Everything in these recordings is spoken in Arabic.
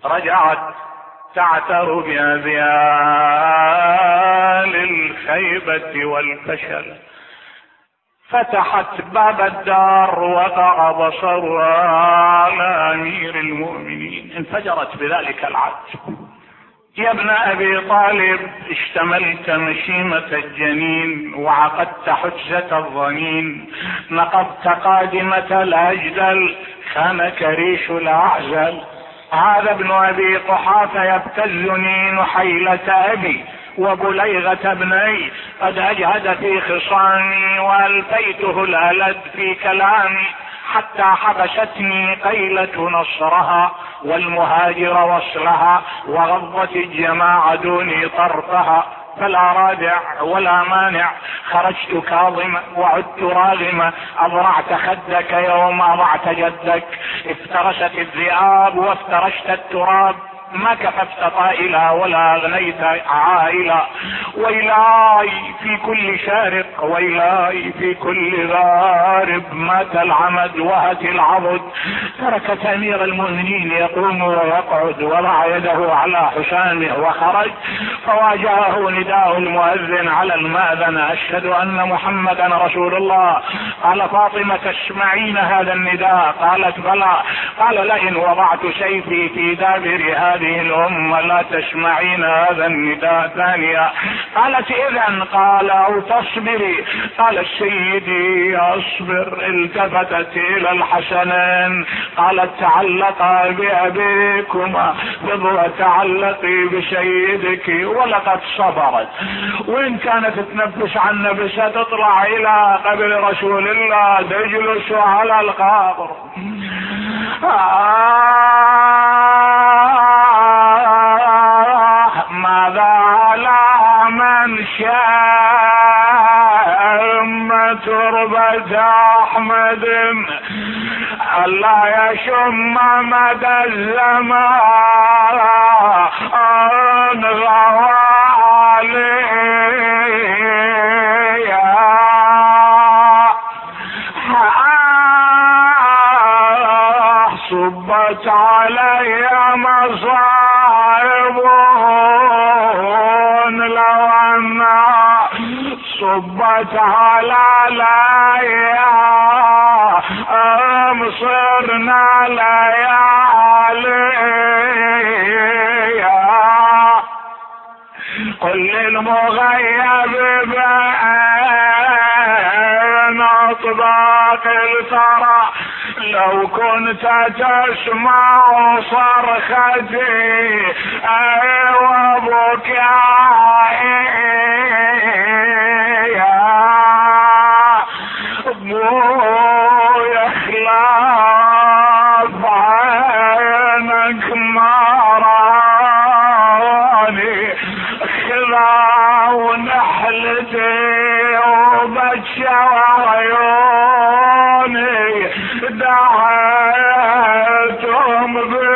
رجعت تعتر بأذيال الخيبة والفشل، فتحت باب الدار وقع بصرها على أمير المؤمنين، انفجرت بذلك العجب. يا ابن أبي طالب، اشتملت مشيمة الجنين وعقدت حجة الظنين، نقضت قادمة الأجدل، خانك ريش الأعزل. هذا ابن أبي قحافة يبتزني نحيلة أبي وبليغة ابني، قد أجهد في خصامي وألفيته الألد في كلامي، حتى حبشتني قيلة نصرها والمهاجر وصلها، وغضت الجماعة دوني طرفها، فلا رادع ولا مانع. خرجت كاظما وعدت راغما، أضرعت خدك يوم أضعت جدك، افترشت الذئاب وافترشت التراب، ما كففت طائلا ولا أغنيت عائلا. ويلاي في كل شارق، ويلاي في كل غارب، مات العمد وهت العضد. تركت أمير المؤمنين يقوم ويقعد، وضع يده على حسامه وخرج، فواجهه نداء المؤذن على المأذن: أشهد أن محمدا رسول الله. قال: فاطمة تسمعين هذا النداء؟ قالت: بلى. قال: لئن وضعت سيفي في دابر هذه الأمة لا تسمعين هذا النداء ثانية. قالت: إذن. قال: أو تصبري. قال: سيدي أصبر. التفتت إلى الحسنين قالت: تعلقا بأبيكما وتعلقي بسيدك. ولقد صبرت، وإن كانت تنفس عن نفسها تطلع إلى قبر رسول الله، تجلس على القبر. ماذا على من شام تربة أحمد، ألا يشم مدى الزمان غوالي. صبت علي مصائب لو أنها صبت علي أمصرنا ليالي. قل للمغيب بين أطباق الثرى، لو كنت تسمع صرختي وبكائي، ابويا خلاف عينك مراني، خذا ونحلتي وبتشى عيوني، دعيتهم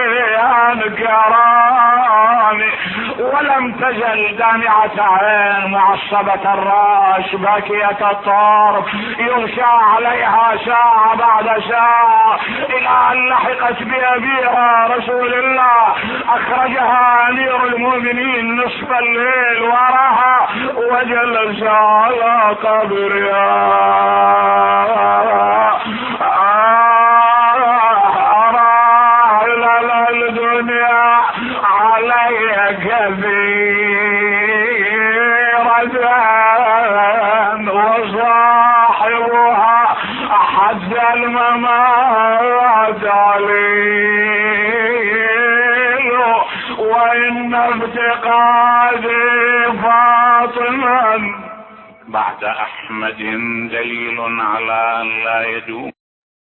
بأنكراني، ولم تزل دامعة عين معصبة الراس باكية الطرف، يغشى عليها ساعة بعد ساعة، إلى أن لحقت بأبيها رسول الله. أخرجها أمير المؤمنين نصف الليل وراها، وجلس على قبرها. الدنيا علي كثيرة وصاحبها حد الممات عليل، وإن افتقادي فاطما بعد أحمد دليل على أن لا يدوم.